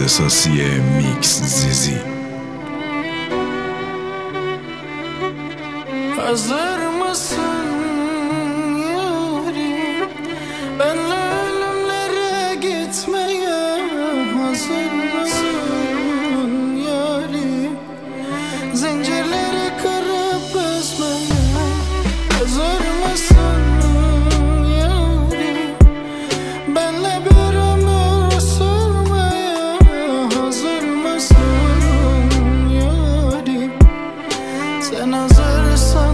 اختصاصی میکس زیزی. Hazır mısın yarim? Benle ölümlere gitmeye hazır mısın yarim? Zincirleri kırıp ezmeye hazır mısın yarim? Benle bir ömür sürmeye hazır mısın yarim? Sen hazırsan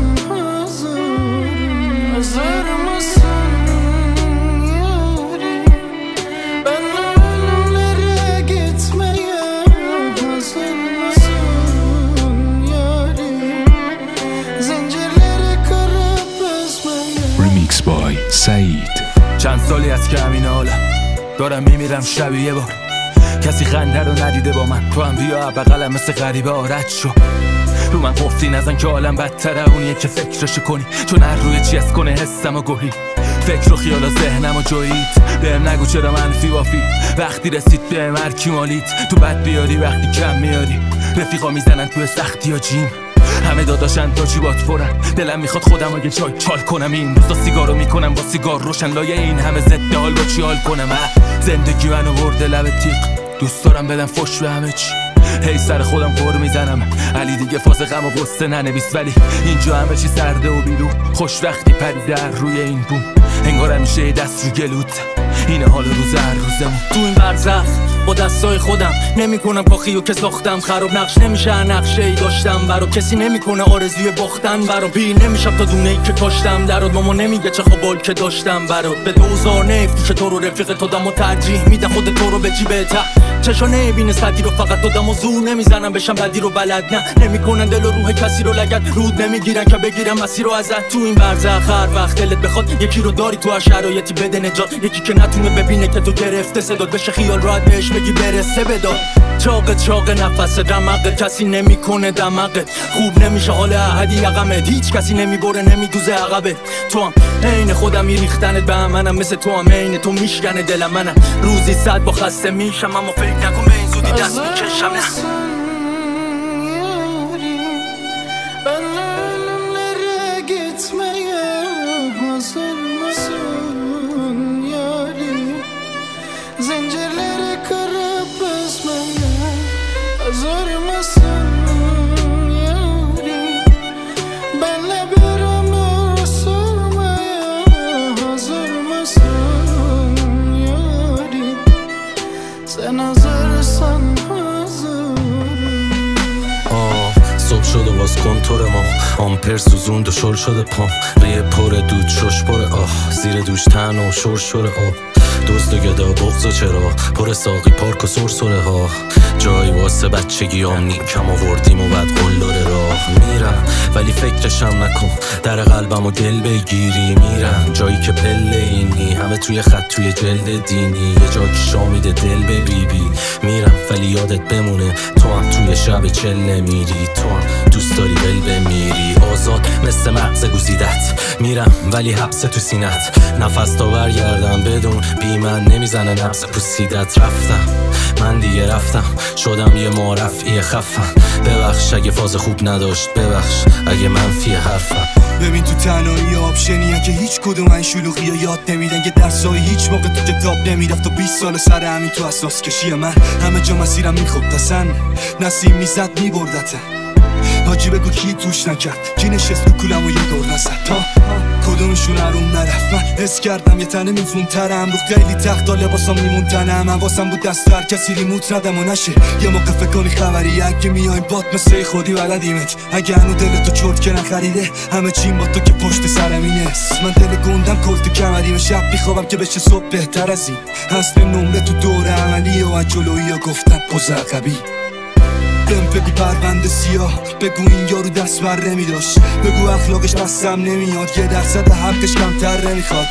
hazır mısın yarim? Benle ölümlere gitmeye hazır mısın yarim? Zincirleri kırıp ezmeye. Remix by سعید. چند سالی است که همین حالا دارم میمیرم شبیه یه بار. کسی خنده رو ندیده با من، تو هم بیا بغلم مثل غریبه آرد شو. رو من قفلی نزن که عالم بدتره اونیه که فکرشو کنی، چون هر روی چی از کنه حسم و گوهی. فکر و خیال و ذهنم و جویید، بهم نگو چرا منفی وافی. وقتی رسید بهم هر کی مالید، تو بد بیاری وقتی کم میاری. رفیقا میزنن توی سختی یا جیم، همه داداشن تا جیبات پرن. دلم میخواد خودم اگه جای چال کنم، این روزا سیگارو میکنم با سیگار روشن، لایه این همه ضد حال با چی حال کنم. زندگی منو برده لب تیغ، دوست دارم بدم فش به همه چی. هی سر خودم قر میزنم، علی دیگه فاز غم و غصه ننویس، ولی اینجا همه چی سرده و بیرون. خوش وقتی پریده روی این بوم، انگار همیشه دست رو گلوت. اینه حال روز هر روزمون. تو این برزخ با دستای خودم نمیکنم کاخیو که ساختم خراب. نقش نمیشه نقشه ای داشتم برام، کسی نمیکنه آرزوی باختن برام. پیر نمیشم تا دونه ای که کاشتم درات، ماما نمیگه چه خوبال که داشتم برات. به 2000 نفروشه تو رو رفیق تو دم و ترجیح میدن خود تو رو به جیبت. چشا نمیبینه صدی رو فقط دادم و زور نمیزنم بشم بدی رو بلد. نه نمیکنن دل و روح کسی رو لگد، رود نمیگیرن که بگیرم مسیر رو ازت. تو این برزخ هر وقت دلت بخواد یکی رو داری تو هر شرایطی بده نجات. یکی که نتونه ببینه که تو گرفته صدات، بشه خیال راحت بهش بگی برسه بداد. چاق نفس رمقت کسی نمیکنه دمقت، خوب نمیشه حال احدی یقمت. هیچ کسی نمیبره نمیدوزه عقبت. تو هم عین خودم میریختنت به هم، منم مثل تو هم عین تو میشکنه دلم. منم روزی 100 با خسته میشم، اما فکر نکن به این زودی دست میکشم. نه Benle ölümlere gitmeye hazır mısın yarim? Zincirleri kırıp ezmeye hazır mısın yarim? Benle bir ömür sürmeye hazır mısın yarim? Sen hazırsan صبح شده باز کنتور ما، آمپر سوزوند و شل شده پام. ریه پر دود شش پر آه، زیر دوش تن و شور شور آب. دوست و گدا بغض و چرا پر ساقی پارک و سرسره ها. جایی واسه بچگیام نیکم آوردیم و بعد قلدر راه. میرم ولی فکرشم نکن، در قلبم و دل بگیری. میرم جایی که پله اینی، همه توی خط توی جلد دینی. یه جا که شامیده دل به بی بی. میرم ولی یادت بمونه تو هم توی شب چل نمیری. تو هم دوست داری ول بمیری، آزاد مثل مغز گزیدت. میرم ولی حبس تو سینت، نفس تا برگردم بدون بی من نمیزنه نفس پوسیدت. رفتم من دیگه رفتم، شدم یه معرفی خفم. ببخش اگه فاز خوب نداشت، ببخش اگه منفی حرفم. ببین تو تنهایی آپشنیه که هیچ کدوم این شلوغی ها یاد نمیدن، که درسایی هیچ موقع تو کتاب نمیرفت و 20 سال سر همین تو اساس کشی من. همه جا مسیرم میخوب تسن، نسیم میزد میبردتن. حاجی بگو کی توش نکرد، کی نشست تو کولم و یه دور نزد. کدومشون اروم نرفت، من حس کردم یه تنه میزون ترم. رو خیلی تخت لباسام میمون تنم، من واسم بود دست هر کسی ریموت ندم و نشه. یه موقع فکر کنی خبری اگه میایم باد مثل خودی بلدیمت. اگه هنو دلتو چرت که نخریده، همه چیم با تو که پشت سرمینه. من دل گندم کلت کمریم، شب بیخوابم که بشه صبح بهتر از این. حسن نمره تو دور عملی و جلویی ها گفتن پوز عقبی. بهم بگو پرونده سیاه، بگو این یارو دست بر نمیداشت. بگو اخلاقش بستم نمیاد، 1% حقش کمتر نمیخواد.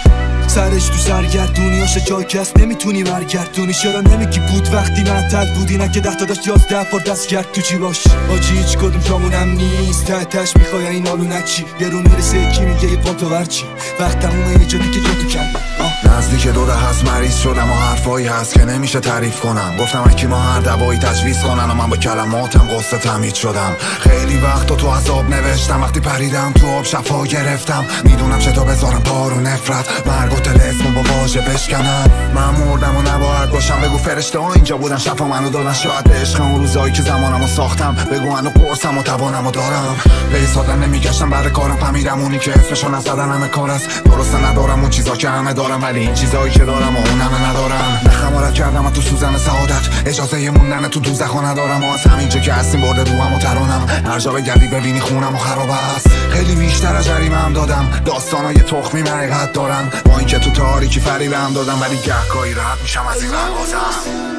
سرش تو سرگردونیاش جای کس نمیتونی برگردونی. چرا نمیگی بود وقتی من تل بودی، نه که 10 تا داشت 11 بار دست کرد تو جیباش. آجی هیچ کدوم جامونم نیست، تهش میخوای این حالو نچی. یه رو میرسه یکی میگه یه پانتو ورچی، وقت تمومه یه جا دیگه جا تو کندم. نزدیک دوره هست مریض شدم و حرفایی هست که نمیشه تعریف کنم. گفتم اکی ما هر دوایی تجویز کنن و من با کلماتم قصه تمید شدم. خیلی وقت تو عذاب نوشتم، وقتی پریدم تو آب شفا گرفتم. میدونم چطور بذارم پارو نفرت، مرگ و تلسمو با واژه بشکنم. من مردم و نباید باشم، بگو فرشته ها اینجا بودن شفا منو دادن. شاید به عشق اون روزایی که زمانمو ساختم، بگو منو قرصم و توانمو دارم. به سادن نمیگشتم بعد کارم، فهمیدم اونی که اسمشو نزدن همه کار است. درسته ندارم اون چیزا که همه دارم، ولی این چیزایی که دارم و اون همه ندارم. نخمارت کردم تو سوزن سعادت، اجازه موندن تو دوزخو ندارم. و از همینجا که هستیم برده روحم و ترانم، هر جا بگردی ببینی خونم و خراب است. خیلی بیشتر از جریمه هم دادم، داستانای تخمی حقیقت دارن. با اینکه تو تاریکی فریبم دادم، ولی گهگاهی راحت میشم از این رنگازم.